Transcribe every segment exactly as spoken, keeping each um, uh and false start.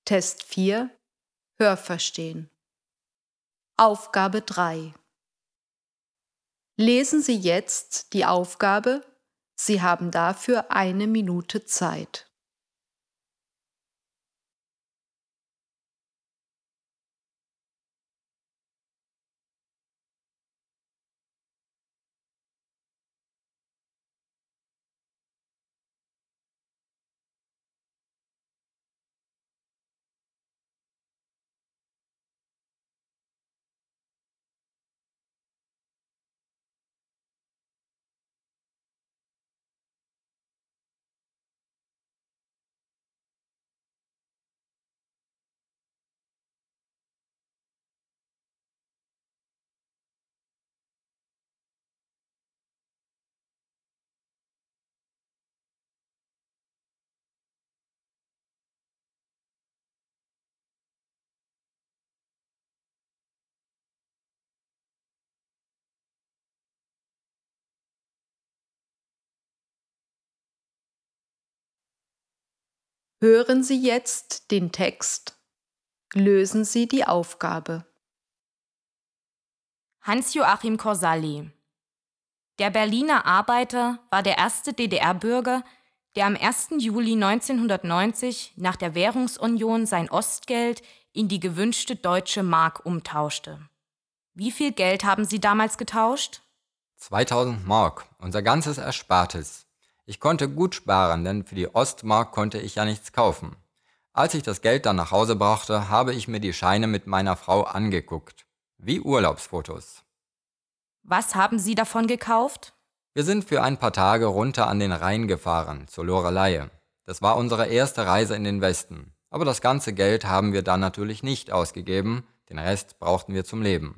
Test vier Hörverstehen. Aufgabe drei. Lesen Sie jetzt die Aufgabe. Sie haben dafür eine Minute Zeit. Hören Sie jetzt den Text. Lösen Sie die Aufgabe. Hans-Joachim Corsalli. Der Berliner Arbeiter war der erste D D R-Bürger, der am ersten Juli neunzehnhundertneunzig nach der Währungsunion sein Ostgeld in die gewünschte deutsche Mark umtauschte. Wie viel Geld haben Sie damals getauscht? zweitausend Mark, unser ganzes Erspartes. Ich konnte gut sparen, denn für die Ostmark konnte ich ja nichts kaufen. Als ich das Geld dann nach Hause brachte, habe ich mir die Scheine mit meiner Frau angeguckt. Wie Urlaubsfotos. Was haben Sie davon gekauft? Wir sind für ein paar Tage runter an den Rhein gefahren, zur Loreley. Das war unsere erste Reise in den Westen. Aber das ganze Geld haben wir dann natürlich nicht ausgegeben, den Rest brauchten wir zum Leben.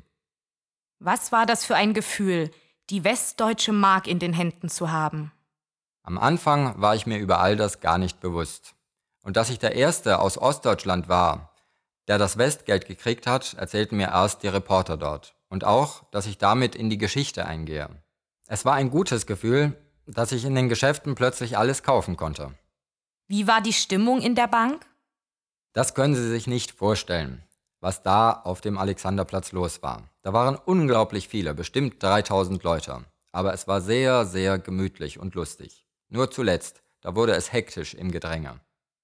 Was war das für ein Gefühl, die westdeutsche Mark in den Händen zu haben? Am Anfang war ich mir über all das gar nicht bewusst. Und dass ich der Erste aus Ostdeutschland war, der das Westgeld gekriegt hat, erzählten mir erst die Reporter dort. Und auch, dass ich damit in die Geschichte eingehe. Es war ein gutes Gefühl, dass ich in den Geschäften plötzlich alles kaufen konnte. Wie war die Stimmung in der Bank? Das können Sie sich nicht vorstellen, was da auf dem Alexanderplatz los war. Da waren unglaublich viele, bestimmt dreitausend Leute. Aber es war sehr, sehr gemütlich und lustig. Nur zuletzt, da wurde es hektisch im Gedränge.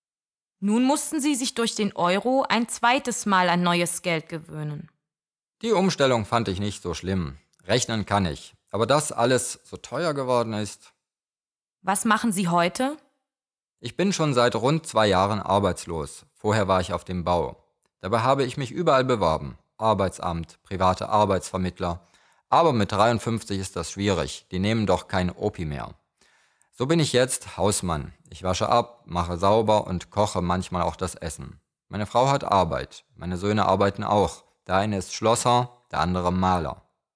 Nun mussten Sie sich durch den Euro ein zweites Mal an neues Geld gewöhnen. Die Umstellung fand ich nicht so schlimm. Rechnen kann ich. Aber dass alles so teuer geworden ist. Was machen Sie heute? Ich bin schon seit rund zwei Jahren arbeitslos. Vorher war ich auf dem Bau. Dabei habe ich mich überall beworben. Arbeitsamt, private Arbeitsvermittler. Aber mit dreiundfünfzig ist das schwierig. Die nehmen doch kein Opi mehr. So bin ich jetzt Hausmann. Ich wasche ab, mache sauber und koche manchmal auch das Essen. Meine Frau hat Arbeit. Meine Söhne arbeiten auch. Der eine ist Schlosser, der andere Maler.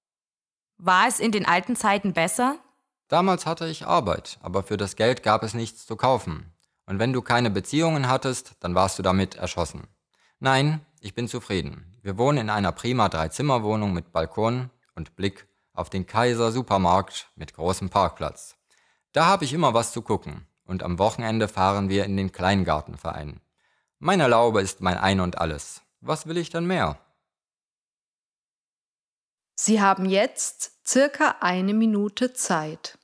War es in den alten Zeiten besser? Damals hatte ich Arbeit, aber für das Geld gab es nichts zu kaufen. Und wenn du keine Beziehungen hattest, dann warst du damit erschossen. Nein, ich bin zufrieden. Wir wohnen in einer prima Dreizimmerwohnung mit Balkon und Blick auf den Kaiser Supermarkt mit großem Parkplatz. Da habe ich immer was zu gucken und am Wochenende fahren wir in den Kleingartenverein. Meine Laube ist mein Ein und Alles. Was will ich denn mehr? Sie haben jetzt circa eine Minute Zeit.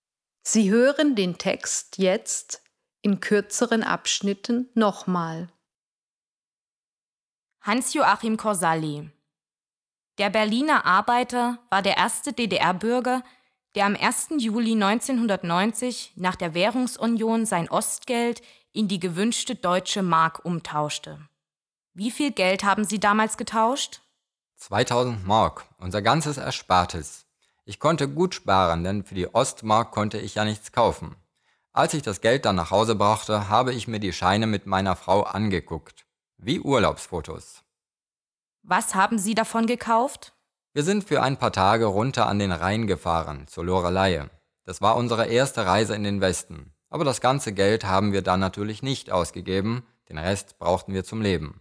Sie hören den Text jetzt in kürzeren Abschnitten nochmal. Hans-Joachim Corselli. Der Berliner Arbeiter war der erste D D R-Bürger, der am ersten Juli neunzehnhundertneunzig nach der Währungsunion sein Ostgeld in die gewünschte deutsche Mark umtauschte. Wie viel Geld haben Sie damals getauscht? zweitausend Mark, unser ganzes Erspartes. Ich konnte gut sparen, denn für die Ostmark konnte ich ja nichts kaufen. Als ich das Geld dann nach Hause brachte, habe ich mir die Scheine mit meiner Frau angeguckt. Wie Urlaubsfotos. Was haben Sie davon gekauft? Wir sind für ein paar Tage runter an den Rhein gefahren, zur Loreley. Das war unsere erste Reise in den Westen. Aber das ganze Geld haben wir dann natürlich nicht ausgegeben, den Rest brauchten wir zum Leben.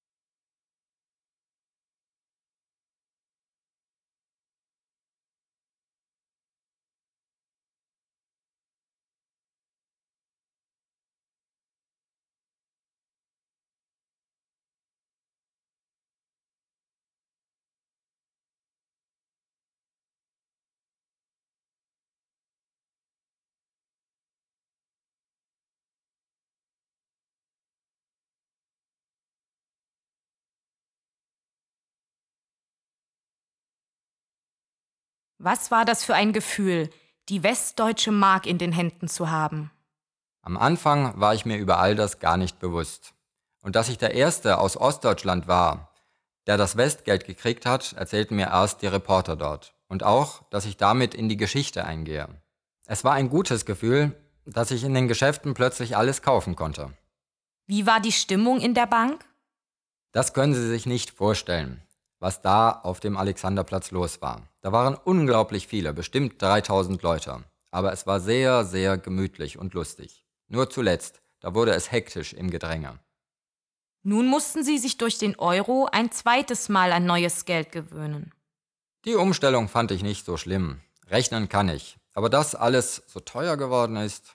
Was war das für ein Gefühl, die westdeutsche Mark in den Händen zu haben? Am Anfang war ich mir über all das gar nicht bewusst. Und dass ich der Erste aus Ostdeutschland war, der das Westgeld gekriegt hat, erzählten mir erst die Reporter dort. Und auch, dass ich damit in die Geschichte eingehe. Es war ein gutes Gefühl, dass ich in den Geschäften plötzlich alles kaufen konnte. Wie war die Stimmung in der Bank? Das können Sie sich nicht vorstellen, was da auf dem Alexanderplatz los war. Da waren unglaublich viele, bestimmt dreitausend Leute. Aber es war sehr, sehr gemütlich und lustig. Nur zuletzt, da wurde es hektisch im Gedränge. Nun mussten Sie sich durch den Euro ein zweites Mal an neues Geld gewöhnen. Die Umstellung fand ich nicht so schlimm. Rechnen kann ich. Aber dass alles so teuer geworden ist.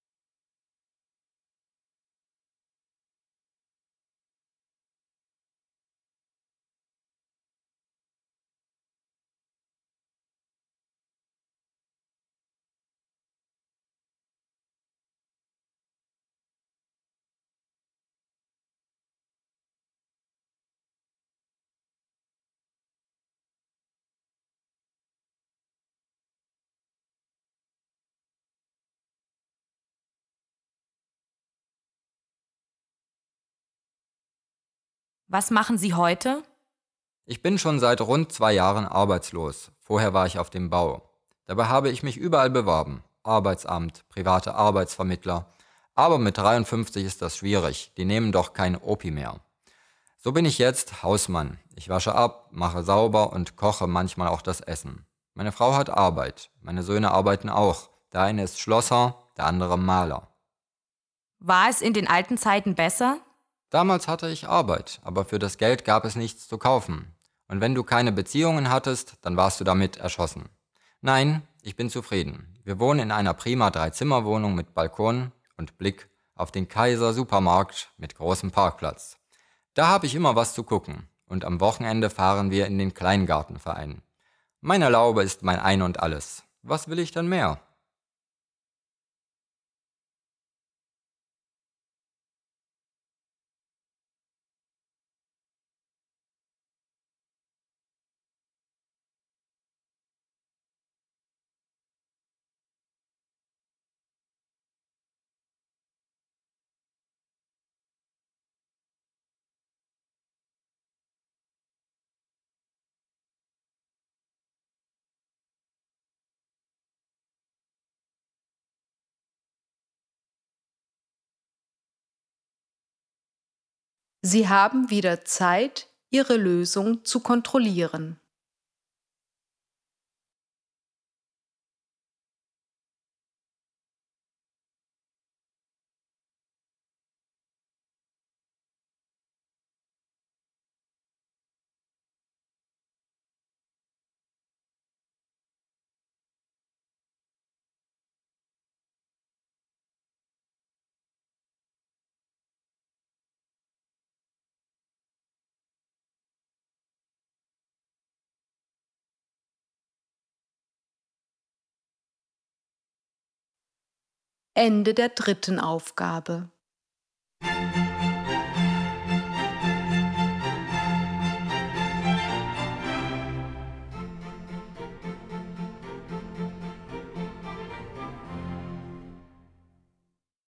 Was machen Sie heute? Ich bin schon seit rund zwei Jahren arbeitslos. Vorher war ich auf dem Bau. Dabei habe ich mich überall beworben. Arbeitsamt, private Arbeitsvermittler. Aber mit dreiundfünfzig ist das schwierig. Die nehmen doch kein Opi mehr. So bin ich jetzt Hausmann. Ich wasche ab, mache sauber und koche manchmal auch das Essen. Meine Frau hat Arbeit. Meine Söhne arbeiten auch. Der eine ist Schlosser, der andere Maler. War es in den alten Zeiten besser? Damals hatte ich Arbeit, aber für das Geld gab es nichts zu kaufen. Und wenn du keine Beziehungen hattest, dann warst du damit erschossen. Nein, ich bin zufrieden. Wir wohnen in einer prima Dreizimmerwohnung mit Balkon und Blick auf den Kaiser Supermarkt mit großem Parkplatz. Da habe ich immer was zu gucken und am Wochenende fahren wir in den Kleingartenverein. Meine Laube ist mein Ein und Alles. Was will ich denn mehr? Sie haben wieder Zeit, Ihre Lösung zu kontrollieren. Ende der dritten Aufgabe.